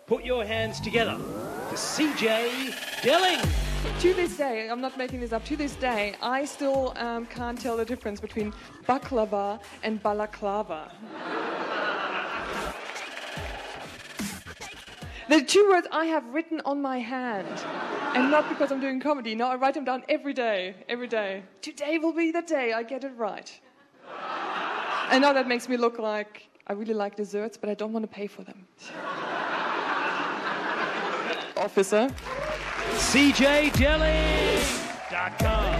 Put your hands together for CJ Delling. To this day, I'm not making this up, to this day, I still can't tell the difference between baklava and balaclava. The two words I have written on my hand, and not because I'm doing comedy. No, I write them down every day, every day. Today will be the day I get it right. I know that makes me look like I really like desserts, but I don't want to pay for them. Officer. CJDelling.com.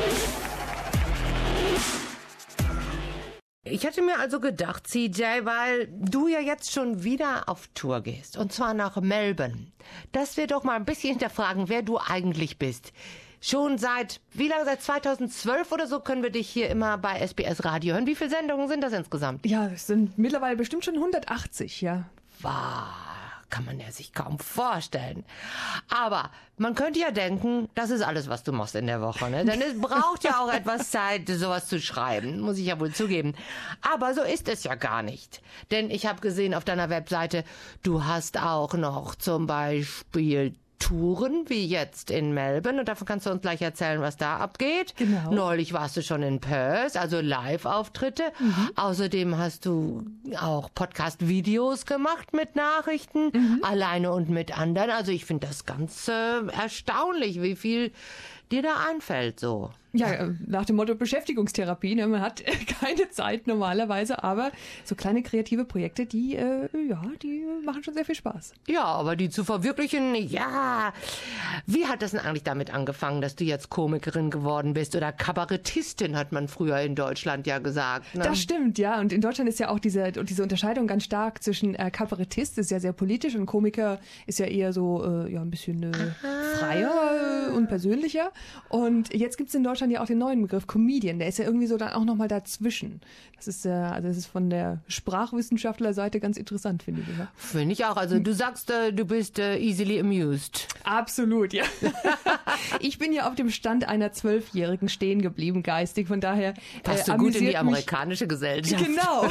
Ich hatte mir also gedacht, CJ, weil du ja jetzt schon wieder auf Tour gehst, und zwar nach Melbourne, dass wir doch mal ein bisschen hinterfragen, wer du eigentlich bist. Schon seit, wie lange, seit 2012 oder so können wir dich hier immer bei SBS Radio hören. Wie viele Sendungen sind das insgesamt? Ja, es sind mittlerweile bestimmt schon 180, ja. Wow, kann man ja sich kaum vorstellen. Aber man könnte ja denken, das ist alles, was du machst in der Woche, ne? Denn es braucht ja auch etwas Zeit, sowas zu schreiben, muss ich ja wohl zugeben. Aber so ist es ja gar nicht. Denn ich habe gesehen auf deiner Webseite, du hast auch noch zum Beispiel Touren, wie jetzt in Melbourne, und davon kannst du uns gleich erzählen, was da abgeht. Genau. Neulich warst du schon in Perth, also Live-Auftritte. Außerdem hast du auch Podcast-Videos gemacht mit Nachrichten, alleine und mit anderen. Also ich finde das ganz erstaunlich, wie viel dir da einfällt so. Ja, nach dem Motto Beschäftigungstherapie, ne? Man hat keine Zeit normalerweise, aber so kleine kreative Projekte, die machen schon sehr viel Spaß. Ja, aber die zu verwirklichen, ja. Wie hat das denn eigentlich damit angefangen, dass du jetzt Komikerin geworden bist? Oder Kabarettistin, hat man früher in Deutschland ja gesagt. Ne? Das stimmt, ja. Und in Deutschland ist ja auch diese Unterscheidung ganz stark zwischen Kabarettist, ist ja sehr politisch, und Komiker ist ja eher so ein bisschen freier und persönlicher. Und jetzt gibt's in Deutschland ja auch den neuen Begriff Comedian, der ist ja irgendwie so dann auch nochmal dazwischen. Das ist das ist von der Sprachwissenschaftlerseite ganz interessant, finde ich. Ja? Finde ich auch. Also du sagst, du bist easily amused. Absolut, ja. Ich bin ja auf dem Stand einer 12-Jährigen stehen geblieben, geistig, von daher passt du gut in die amerikanische Gesellschaft. Genau.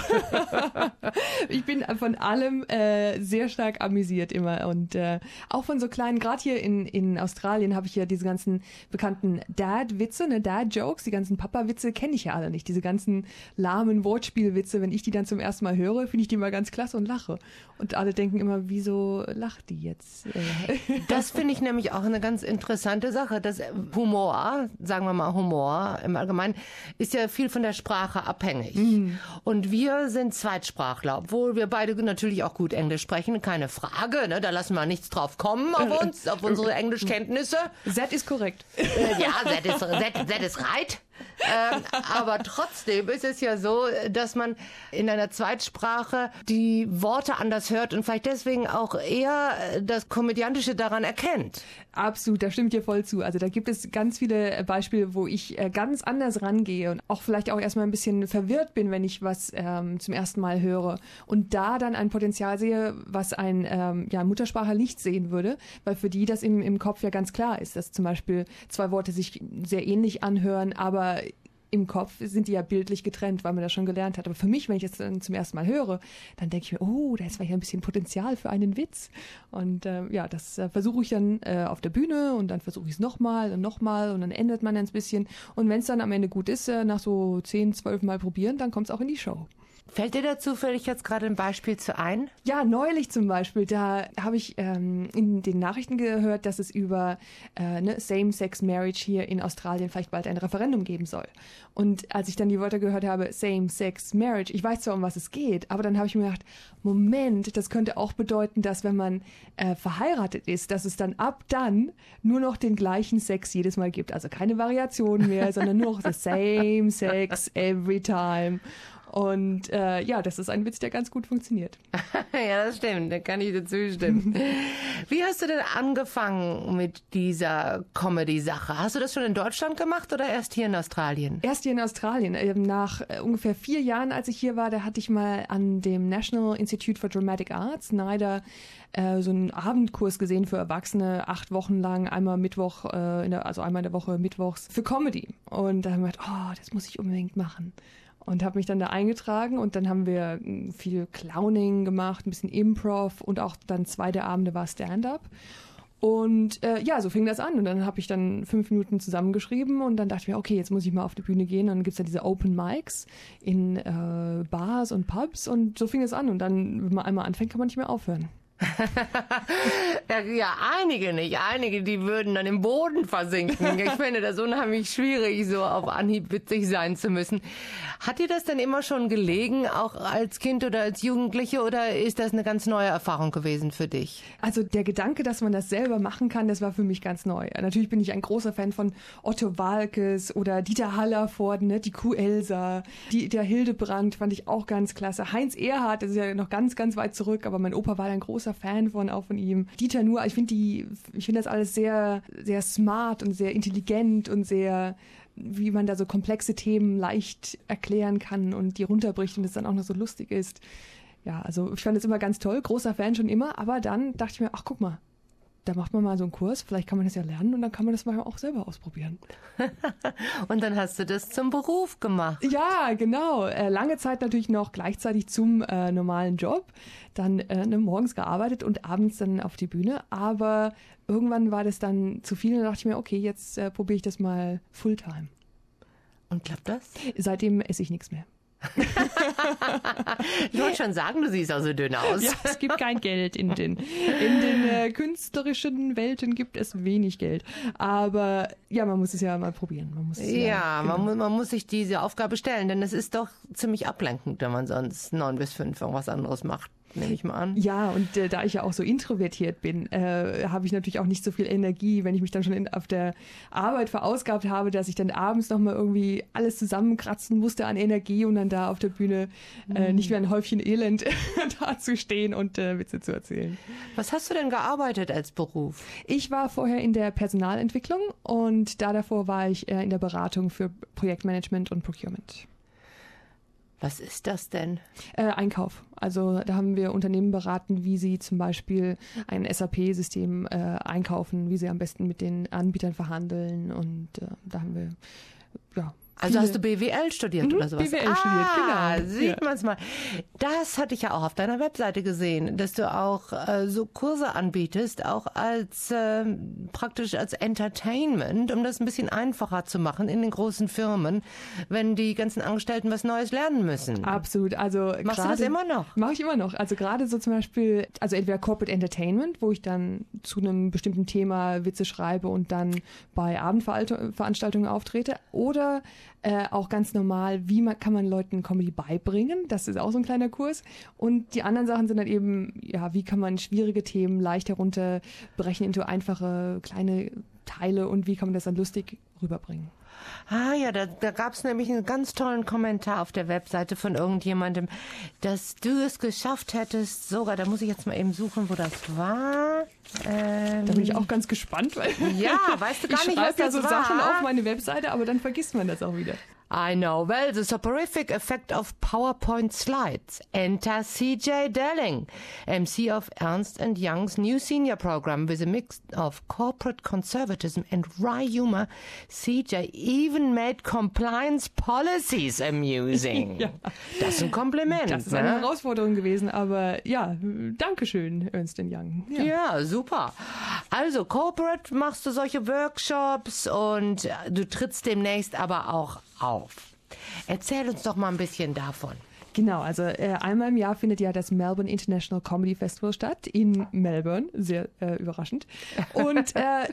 Ich bin von allem sehr stark amüsiert immer, und auch von so kleinen, gerade hier in Australien habe ich ja diese ganzen bekannten Dad-Witze, ne, Dad-Jokes, die ganzen Papa-Witze kenne ich ja alle nicht. Diese ganzen lahmen Wortspielwitze, wenn ich die dann zum ersten Mal höre, finde ich die immer ganz klasse und lache. Und alle denken immer, wieso lacht die jetzt? Das finde ich nämlich auch eine ganz interessante Sache. Das Humor, sagen wir mal Humor im Allgemeinen, ist ja viel von der Sprache abhängig. Und wir sind Zweitsprachler, obwohl wir beide natürlich auch gut Englisch sprechen, keine Frage, ne? Da lassen wir nichts drauf kommen auf uns, auf unsere Englischkenntnisse. That ist korrekt. Ja, that is right. Aber trotzdem ist es ja so, dass man in einer Zweitsprache die Worte anders hört und vielleicht deswegen auch eher das Komödiantische daran erkennt. Absolut, da stimmt dir voll zu. Also da gibt es ganz viele Beispiele, wo ich ganz anders rangehe und auch vielleicht auch erstmal ein bisschen verwirrt bin, wenn ich was zum ersten Mal höre und da dann ein Potenzial sehe, was ein Muttersprachler nicht sehen würde, weil für die das im Kopf ja ganz klar ist, dass zum Beispiel zwei Worte sich sehr ähnlich anhören, aber im Kopf sind die ja bildlich getrennt, weil man das schon gelernt hat. Aber für mich, wenn ich das dann zum ersten Mal höre, dann denke ich mir, oh, da ist vielleicht ein bisschen Potenzial für einen Witz. Und das versuche ich dann auf der Bühne, und dann versuche ich es nochmal und dann ändert man ein bisschen. Und wenn es dann am Ende gut ist, nach so 10, 12 Mal probieren, dann kommt es auch in die Show. Fällt dir da zufällig jetzt gerade ein Beispiel zu ein? Ja, neulich zum Beispiel, da habe ich in den Nachrichten gehört, dass es über Same-Sex-Marriage hier in Australien vielleicht bald ein Referendum geben soll. Und als ich dann die Wörter gehört habe, Same-Sex-Marriage, ich weiß zwar, um was es geht, aber dann habe ich mir gedacht, Moment, das könnte auch bedeuten, dass wenn man verheiratet ist, dass es dann ab dann nur noch den gleichen Sex jedes Mal gibt. Also keine Variation mehr, sondern nur noch the same sex every time. Und das ist ein Witz, der ganz gut funktioniert. Ja, das stimmt, da kann ich dir zustimmen. Wie hast du denn angefangen mit dieser Comedy-Sache? Hast du das schon in Deutschland gemacht oder erst hier in Australien? Erst hier in Australien. Nach ungefähr 4 Jahren, als ich hier war, da hatte ich mal an dem National Institute for Dramatic Arts, NIDA, so einen Abendkurs gesehen für Erwachsene, 8 Wochen lang, einmal Mittwoch, einmal in der Woche mittwochs für Comedy. Und da haben wir gedacht, das muss ich unbedingt machen. und habe mich dann da eingetragen und dann haben wir viel Clowning gemacht, ein bisschen Improv und auch dann 2 der Abende war Stand-up. Und so fing das an und dann habe ich dann 5 Minuten zusammengeschrieben und dann dachte ich mir, okay, jetzt muss ich mal auf die Bühne gehen. Und dann gibt's ja diese Open Mics in Bars und Pubs und so fing es an und dann, wenn man einmal anfängt, kann man nicht mehr aufhören. Ja, einige nicht. Einige, die würden dann im Boden versinken. Ich finde das unheimlich schwierig, so auf Anhieb witzig sein zu müssen. Hat dir das denn immer schon gelegen, auch als Kind oder als Jugendliche, oder ist das eine ganz neue Erfahrung gewesen für dich? Also der Gedanke, dass man das selber machen kann, das war für mich ganz neu. Natürlich bin ich ein großer Fan von Otto Waalkes oder Dieter Hallervorden, ne? Die Kuh Elsa, der Hildebrand fand ich auch ganz klasse. Heinz Erhardt, das ist ja noch ganz, ganz weit zurück, aber mein Opa war ein großer Fan von ihm. Dieter Nuhr, ich finde das alles sehr, sehr smart und sehr intelligent und sehr, wie man da so komplexe Themen leicht erklären kann und die runterbricht und es dann auch noch so lustig ist. Ja, also ich fand das immer ganz toll, großer Fan schon immer, aber dann dachte ich mir, ach guck mal, da macht man mal so einen Kurs, vielleicht kann man das ja lernen und dann kann man das mal auch selber ausprobieren. Und dann hast du das zum Beruf gemacht. Ja, genau. Lange Zeit natürlich noch gleichzeitig zum normalen Job. Dann morgens gearbeitet und abends dann auf die Bühne. Aber irgendwann war das dann zu viel und dann dachte ich mir, okay, jetzt probiere ich das mal Fulltime. Und klappt das? Seitdem esse ich nichts mehr. Ich wollte schon sagen, du siehst auch so dünn aus. Ja, es gibt kein Geld in den künstlerischen Welten gibt es wenig Geld. Aber ja, man muss es ja mal probieren. Man muss sich diese Aufgabe stellen, denn es ist doch ziemlich ablenkend, wenn man sonst 9 bis 5 irgendwas anderes macht. Nehme ich mal an. Ja, und da ich ja auch so introvertiert bin, habe ich natürlich auch nicht so viel Energie, wenn ich mich dann schon auf der Arbeit verausgabt habe, dass ich dann abends nochmal irgendwie alles zusammenkratzen musste an Energie und dann da auf der Bühne nicht wie ein Häufchen Elend dazustehen und Witze zu erzählen. Was hast du denn gearbeitet als Beruf? Ich war vorher in der Personalentwicklung und davor war ich in der Beratung für Projektmanagement und Procurement. Was ist das denn? Einkauf. Also da haben wir Unternehmen beraten, wie sie zum Beispiel ein SAP-System einkaufen, wie sie am besten mit den Anbietern verhandeln und da haben wir, ja. Also hast du BWL studiert oder sowas? BWL studiert, genau. Sieht man's mal. Das hatte ich ja auch auf deiner Webseite gesehen, dass du auch so Kurse anbietest, auch als praktisch als Entertainment, um das ein bisschen einfacher zu machen in den großen Firmen, wenn die ganzen Angestellten was Neues lernen müssen. Absolut. Also machst du das immer noch? Mache ich immer noch. Also gerade so zum Beispiel, also entweder Corporate Entertainment, wo ich dann zu einem bestimmten Thema Witze schreibe und dann bei Abendveranstaltungen auftrete, oder auch ganz normal, kann man Leuten Comedy beibringen? Das ist auch so ein kleiner Kurs. Und die anderen Sachen sind dann eben, ja, wie kann man schwierige Themen leicht herunterbrechen into einfache kleine Teile und wie kann man das dann lustig rüberbringen? Ja, da gab es nämlich einen ganz tollen Kommentar auf der Webseite von irgendjemandem, dass du es geschafft hättest, sogar, da muss ich jetzt mal eben suchen, wo das war. Da bin ich auch ganz gespannt, weil ja, weißt du gar nicht, was das war? Ich schreibe ja so Sachen auf meine Webseite, aber dann vergisst man das auch wieder. I know. Well, the soporific effect of PowerPoint slides. Enter CJ Delling, MC of Ernst & Young's new senior program with a mix of corporate conservatism and wry humor. CJ even made compliance policies amusing. Ja. Das ist ein Kompliment. Das ist eine Herausforderung gewesen, aber ja, Dankeschön, Ernst & Young. Ja, super. Also, Corporate machst du solche Workshops und du trittst demnächst aber auch auf. Erzähl uns doch mal ein bisschen davon. Genau, also einmal im Jahr findet ja das Melbourne International Comedy Festival statt, in Melbourne, sehr überraschend. Und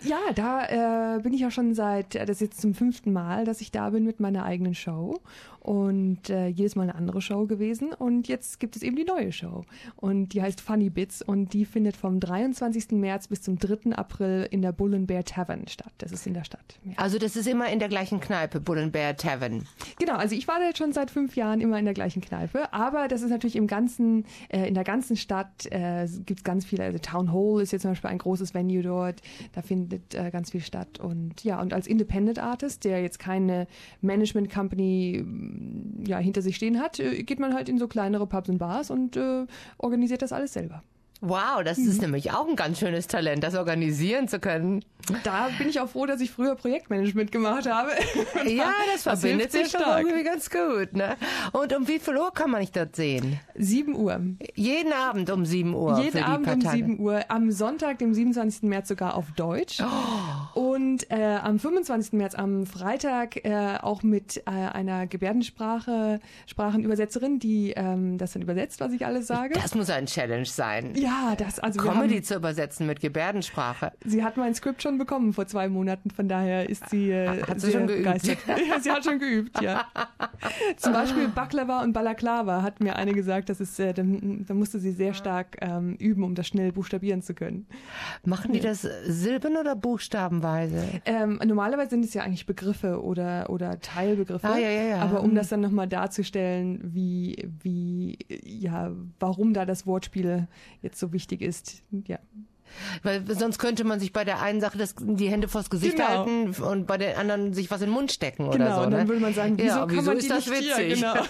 da bin ich auch schon das ist jetzt zum 5. Mal, dass ich da bin mit meiner eigenen Show. Und jedes Mal eine andere Show gewesen. Und jetzt gibt es eben die neue Show. Und die heißt Funny Bits. Und die findet vom 23. März bis zum 3. April in der Bull & Bear Tavern statt. Das ist in der Stadt. Ja. Also das ist immer in der gleichen Kneipe, Bull & Bear Tavern. Genau, also ich war da jetzt schon seit 5 Jahren immer in der gleichen Kneipe. Aber das ist natürlich in der ganzen Stadt gibt es ganz viele. Also Town Hall ist jetzt zum Beispiel ein großes Venue dort. Da findet ganz viel statt. Und ja, und als Independent Artist, der jetzt keine Management Company hinter sich stehen hat, geht man halt in so kleinere Pubs und Bars und organisiert das alles selber. Wow, das ist nämlich auch ein ganz schönes Talent, das organisieren zu können. Da bin ich auch froh, dass ich früher Projektmanagement gemacht habe. Ja, das verbindet hilft sehr sich schon stark. irgendwie ganz gut. Ne? Und um wie viel Uhr kann man dich dort sehen? 7 Uhr. Jeden Abend um 7 Uhr. für Jeden die Abend paar um Tage. 7 Uhr. Am Sonntag, dem 27. März sogar auf Deutsch. Und am 25. März, am Freitag, auch mit einer Gebärdensprachenübersetzerin, die das dann übersetzt, was ich alles sage. Das muss ein Challenge sein. Ja, wir Comedy zu übersetzen mit Gebärdensprache. Sie hat mein Skript schon bekommen vor 2 Monaten, von daher ist sie Hat sie sehr schon geübt? begeistert. Ja, sie hat schon geübt, ja. Zum Beispiel Baklava und Balaklava hat mir eine gesagt, da musste sie sehr stark üben, um das schnell buchstabieren zu können. Machen die das Silben- oder Buchstabenweise? Normalerweise sind es ja eigentlich Begriffe oder Teilbegriffe, Ja. aber um das dann nochmal darzustellen, warum da das Wortspiel jetzt so wichtig ist, ja. Weil sonst könnte man sich bei der einen Sache die Hände vors Gesicht Genau. halten und bei der anderen sich was in den Mund stecken oder Genau, so. und dann Ne? würde man sagen, wieso kann man ist die das nicht hier? witzig? Genau.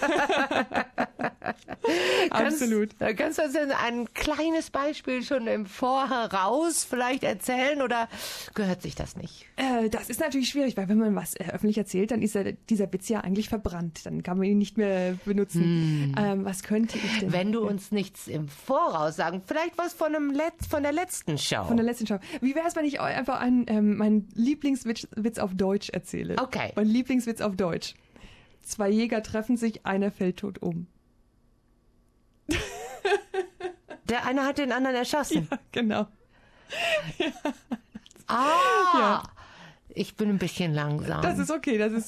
Absolut. Kannst du uns denn ein kleines Beispiel schon im Voraus vielleicht erzählen oder gehört sich das nicht? Das ist natürlich schwierig, weil wenn man was öffentlich erzählt, dann ist dieser Witz ja eigentlich verbrannt. Dann kann man ihn nicht mehr benutzen. Was könnte ich denn? Wenn du uns nichts im Voraus sagen, vielleicht was von der letzten Show. Von der letzten Show. Wie wäre es, wenn ich euch einfach meinen Lieblingswitz auf Deutsch erzähle? Okay. Mein Lieblingswitz auf Deutsch. 2 Jäger treffen sich, einer fällt tot um. Der eine hat den anderen erschossen. Ja, genau. Ja. Ich bin ein bisschen langsam. Das ist okay. Es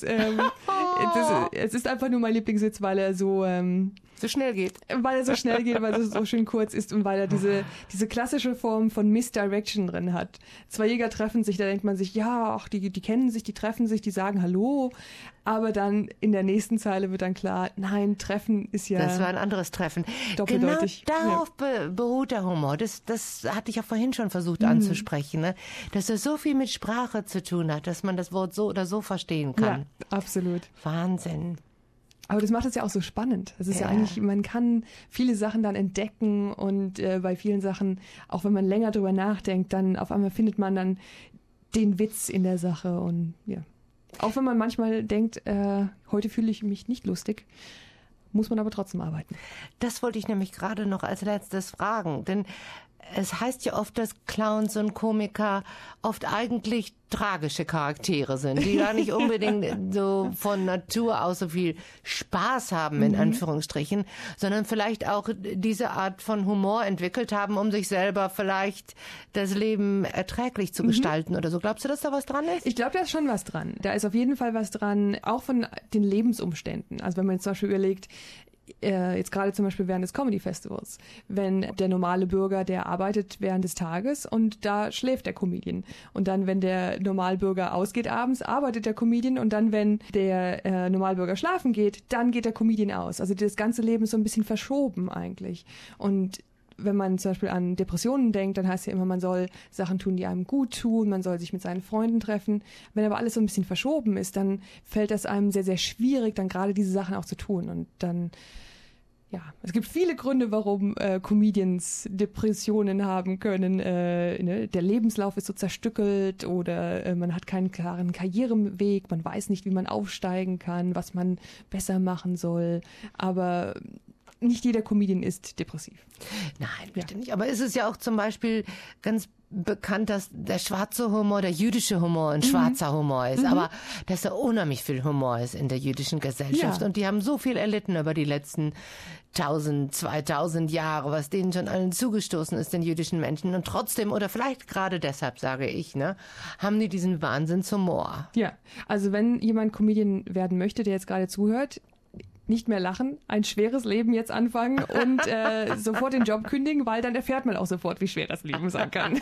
ist einfach nur mein Lieblingswitz, weil er so schnell geht. Weil er so schnell geht, weil er so schön kurz ist und weil er diese klassische Form von Misdirection drin hat. 2 Jäger treffen sich, da denkt man sich, ja, ach, die kennen sich, die treffen sich, die sagen Hallo, aber dann in der nächsten Zeile wird dann klar, nein, Treffen ist ja... Das war ein anderes Treffen. Doppeldeutig. Genau darauf beruht der Humor. Das hatte ich ja vorhin schon versucht anzusprechen, ne? Dass das so viel mit Sprache zu tun hat, dass man das Wort so oder so verstehen kann. Ja, absolut. Wahnsinn. Aber das macht es ja auch so spannend. Das ist ja eigentlich, man kann viele Sachen dann entdecken und bei vielen Sachen, auch wenn man länger drüber nachdenkt, dann auf einmal findet man dann den Witz in der Sache und ja. Auch wenn man manchmal denkt, heute fühle ich mich nicht lustig, muss man aber trotzdem arbeiten. Das wollte ich nämlich gerade noch als letztes fragen, denn es heißt ja oft, dass Clowns und Komiker oft eigentlich tragische Charaktere sind, die gar nicht unbedingt so von Natur aus so viel Spaß haben, in Anführungsstrichen, sondern vielleicht auch diese Art von Humor entwickelt haben, um sich selber vielleicht das Leben erträglich zu gestalten oder so. Glaubst du, dass da was dran ist? Ich glaube, da ist schon was dran. Da ist auf jeden Fall was dran, auch von den Lebensumständen. Also wenn man jetzt zum Beispiel überlegt, jetzt gerade zum Beispiel während des Comedy Festivals, wenn der normale Bürger, der arbeitet während des Tages und da schläft der Comedian. Und dann, wenn der Normalbürger ausgeht abends, arbeitet der Comedian und dann, wenn der Normalbürger schlafen geht, dann geht der Comedian aus. Also das ganze Leben ist so ein bisschen verschoben eigentlich. Und wenn man zum Beispiel an Depressionen denkt, dann heißt ja immer, man soll Sachen tun, die einem gut tun, man soll sich mit seinen Freunden treffen. Wenn aber alles so ein bisschen verschoben ist, dann fällt das einem sehr, sehr schwierig, dann gerade diese Sachen auch zu tun. Und dann, ja, es gibt viele Gründe, warum Comedians Depressionen haben können. Der Lebenslauf ist so zerstückelt oder man hat keinen klaren Karriereweg, man weiß nicht, wie man aufsteigen kann, was man besser machen soll. Aber nicht jeder Comedian ist depressiv. Nein, bitte nicht. Aber ist es ja auch zum Beispiel ganz bekannt, dass der schwarze Humor, der jüdische Humor ein schwarzer Humor ist. Aber dass da unheimlich viel Humor ist in der jüdischen Gesellschaft. Ja. Und die haben so viel erlitten über die letzten 1000, 2000 Jahre, was denen schon allen zugestoßen ist, den jüdischen Menschen. Und trotzdem, oder vielleicht gerade deshalb, sage ich, ne, haben die diesen Wahnsinnshumor. Ja, also wenn jemand Comedian werden möchte, der jetzt gerade zuhört, nicht mehr lachen, ein schweres Leben jetzt anfangen und sofort den Job kündigen, weil dann erfährt man auch sofort, wie schwer das Leben sein kann.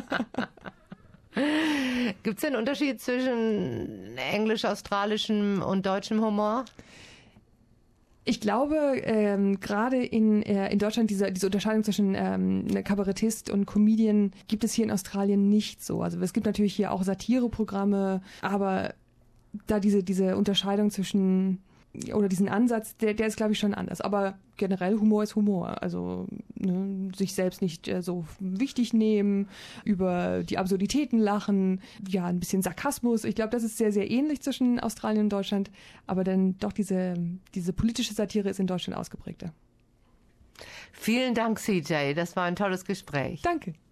Gibt es einen Unterschied zwischen englisch-australischem und deutschem Humor? Ich glaube, gerade in Deutschland diese Unterscheidung zwischen Kabarettist und Comedian gibt es hier in Australien nicht so. Also es gibt natürlich hier auch Satireprogramme, aber da diese Unterscheidung zwischen oder diesen Ansatz, der ist, glaube ich, schon anders. Aber generell Humor ist Humor. Also ne, sich selbst nicht so wichtig nehmen, über die Absurditäten lachen, ja, ein bisschen Sarkasmus. Ich glaube, das ist sehr, sehr ähnlich zwischen Australien und Deutschland. Aber dann doch diese politische Satire ist in Deutschland ausgeprägter. Vielen Dank, CJ. Das war ein tolles Gespräch. Danke.